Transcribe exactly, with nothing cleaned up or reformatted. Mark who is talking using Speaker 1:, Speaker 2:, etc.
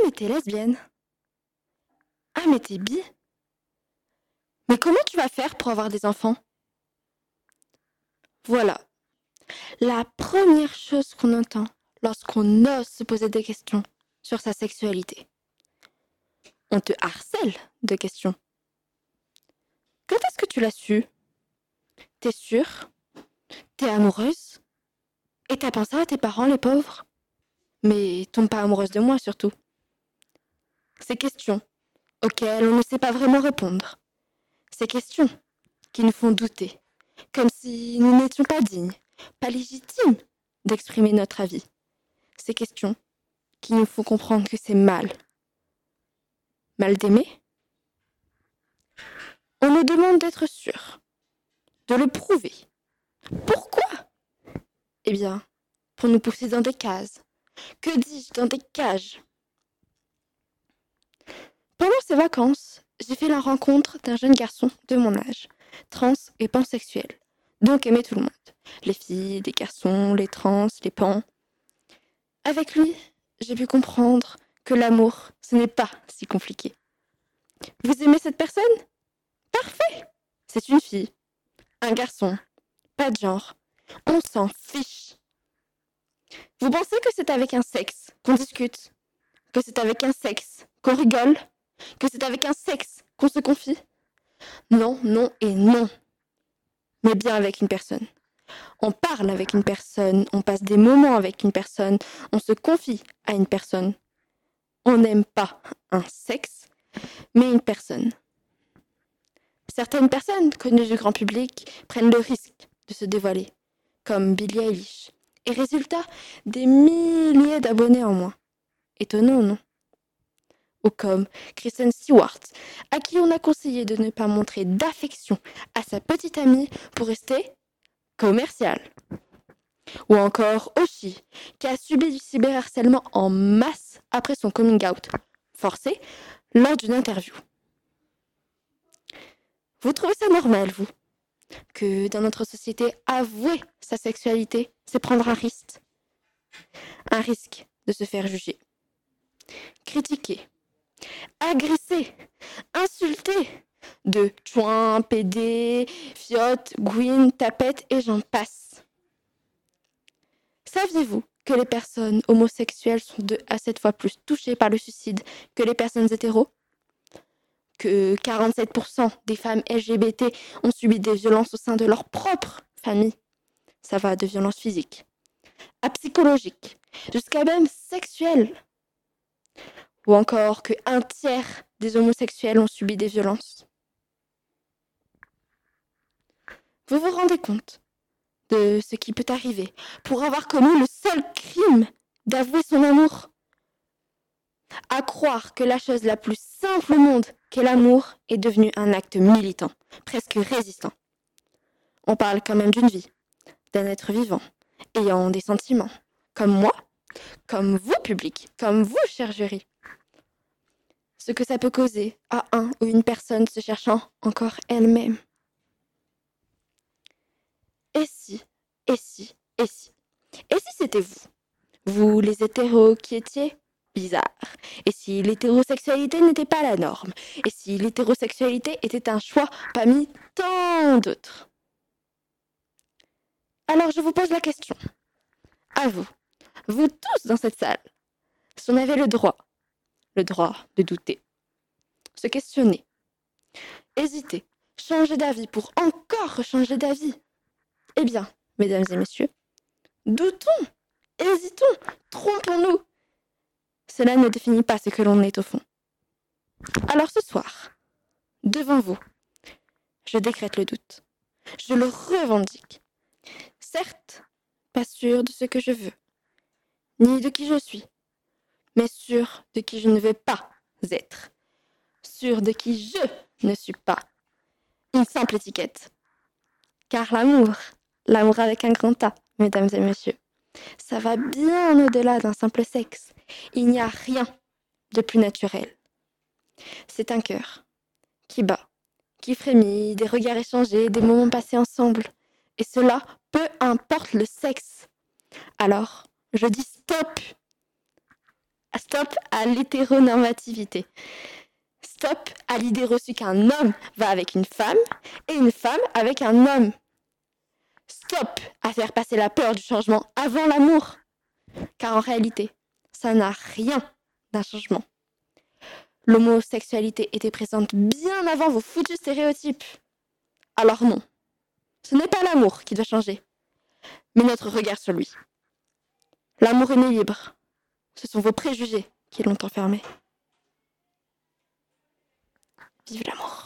Speaker 1: mais t'es lesbienne. Ah, mais t'es bi. Mais comment tu vas faire pour avoir des enfants? Voilà, la première chose qu'on entend lorsqu'on ose se poser des questions sur sa sexualité. On te harcèle de questions. Quand est-ce que tu l'as su? T'es sûre? T'es amoureuse? Et t'as pensé à tes parents, les pauvres? Mais tombe pas amoureuse de moi, surtout. Ces questions auxquelles on ne sait pas vraiment répondre. Ces questions qui nous font douter, comme si nous n'étions pas dignes, pas légitimes d'exprimer notre avis. Ces questions qui nous font comprendre que c'est mal. Mal d'aimer? On nous demande d'être sûr, de le prouver. Pourquoi? Eh bien, pour nous pousser dans des cases. Que dis-je, dans des cages? Pendant ces vacances, j'ai fait la rencontre d'un jeune garçon de mon âge, trans et pansexuel, donc aimer tout le monde. Les filles, les garçons, les trans, les pans. Avec lui, j'ai pu comprendre que l'amour, ce n'est pas si compliqué. Vous aimez cette personne? Parfait! C'est une fille, un garçon, pas de genre. On s'en fiche. Vous pensez que c'est avec un sexe qu'on discute? Que c'est avec un sexe qu'on rigole? Que c'est avec un sexe qu'on se confie? Non, non et non. Mais bien avec une personne. On parle avec une personne, on passe des moments avec une personne, on se confie à une personne. On n'aime pas un sexe, mais une personne. Certaines personnes connues du grand public prennent le risque de se dévoiler, comme Billie Eilish, et résultat, des milliers d'abonnés en moins. Étonnant, non? Ou comme Kristen Stewart, à qui on a conseillé de ne pas montrer d'affection à sa petite amie pour rester commercial. Ou encore Oshi, qui a subi du cyberharcèlement en masse après son coming out forcé lors d'une interview. Vous trouvez ça normal, vous, que dans notre société, avouer sa sexualité, c'est prendre un risque? Un risque de se faire juger, critiquer, agresser, insulter, de chouin, pédé, fiotte, gouine, tapette et j'en passe. Saviez-vous que les personnes homosexuelles sont deux à sept fois plus touchées par le suicide que les personnes hétéros? Que quarante-sept pour cent des femmes L G B T ont subi des violences au sein de leur propre famille? Ça va de violences physiques à psychologiques, jusqu'à même sexuelles. Ou encore que un tiers des homosexuels ont subi des violences. Vous vous rendez compte de ce qui peut arriver pour avoir commis le seul crime d'avouer son amour? À croire que la chose la plus simple au monde qu'est l'amour est devenue un acte militant, presque résistant. On parle quand même d'une vie, d'un être vivant, ayant des sentiments, comme moi, comme vous, public, comme vous, chère jury. Ce que ça peut causer à un ou une personne se cherchant encore elle-même. Et si, et si, et si, et si c'était vous, vous les hétéros qui étiez bizarres, et si l'hétérosexualité n'était pas la norme, et si l'hétérosexualité était un choix parmi tant d'autres? Alors je vous pose la question, à vous, vous tous dans cette salle, si on avait le droit, le droit de douter, se questionner, hésiter, changer d'avis pour encore changer d'avis, eh bien, mesdames et messieurs, doutons, hésitons, trompons-nous. Cela ne définit pas ce que l'on est au fond. Alors ce soir, devant vous, je décrète le doute. Je le revendique. Certes, pas sûr de ce que je veux, ni de qui je suis, mais sûr de qui je ne veux pas être. Sûr de qui je ne suis pas. Une simple étiquette. Car l'amour, l'amour avec un grand A, mesdames et messieurs, ça va bien au-delà d'un simple sexe. Il n'y a rien de plus naturel. C'est un cœur qui bat, qui frémit, des regards échangés, des moments passés ensemble. Et cela, peu importe le sexe. Alors, je dis stop. Stop à l'hétéronormativité. Stop à l'idée reçue qu'un homme va avec une femme et une femme avec un homme. Stop à faire passer la peur du changement avant l'amour. Car en réalité, ça n'a rien d'un changement. L'homosexualité était présente bien avant vos foutus stéréotypes. Alors non, ce n'est pas l'amour qui doit changer, mais notre regard sur lui. L'amour est né libre. Ce sont vos préjugés qui l'ont enfermé. Vive l'amour.